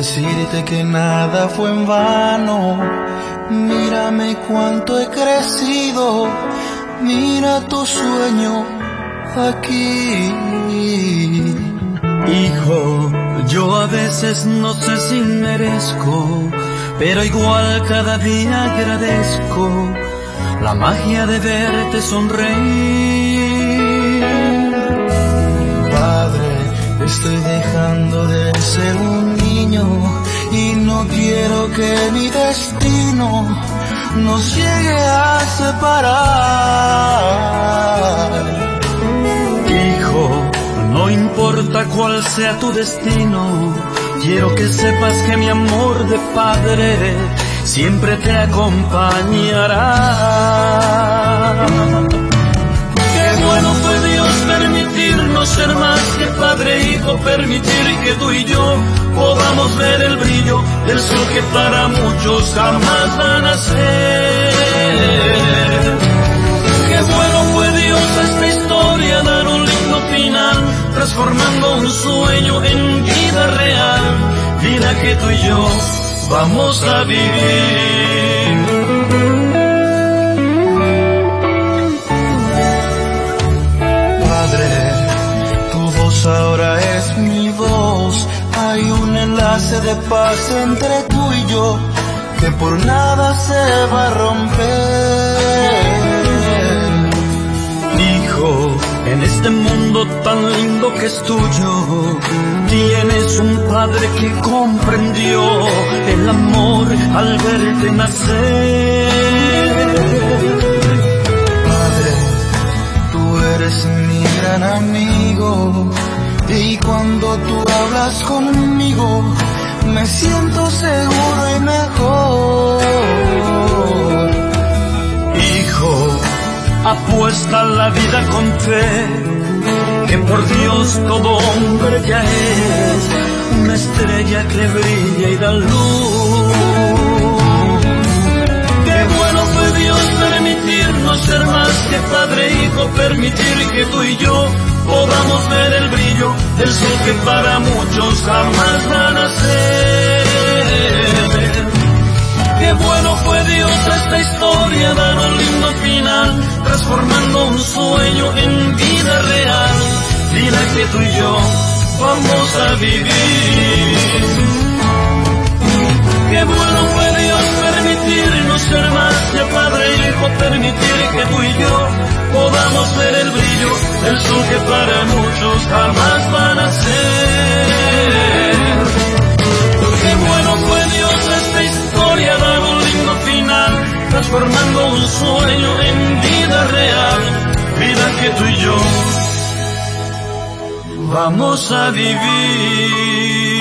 decirte que nada fue en vano. Mírame cuánto he crecido, mira tu sueño aquí. Hijo, yo a veces no sé si merezco, pero igual cada día agradezco la magia de verte sonreír. Padre, estoy dejando de ser un niño y no quiero que mi destino nos llegue a separar. Hijo, no importa cuál sea tu destino, quiero que sepas que mi amor de padre siempre te acompañará. Qué bueno fue Dios permitirnos ser más que padre e hijo, permitir que tú y yo podamos ver el brillo del sol que para muchos jamás va a nacer. Qué bueno fue Dios a esta historia dar un lindo final, transformando un sueño en vida real, vida que tú y yo vamos a vivir. Padre, tu voz ahora es mi voz, hay un enlace de paz entre tú y yo que por nada se va a romper. Hijo, en este mundo tan lindo que es tuyo, tienes un padre que comprendió el amor al verte nacer. Padre, tú eres mi gran amigo y cuando tú hablas conmigo me siento seguro y mejor. Hijo, apuesta la vida con fe, que por Dios todo hombre ya es una estrella que brilla y da luz. Qué bueno fue Dios permitirnos ser más que padre e hijo, permitir que tú y yo podamos ver el brillo del sol que para muchos jamás va a nacer. Qué bueno fue Dios a esta historia dar un lindo final, transformando un sueño en vida real, vida que tú y yo vamos a vivir. Qué bueno fue Dios permitirnos ser más que padre e hijo, permitir que tú y yo podamos ver el brillo del sol que para muchos jamás va a nacer. Qué bueno fue Dios a esta historia dar un lindo final, transformando un sueño en vida real, vida que tú y yo vamos a vivir.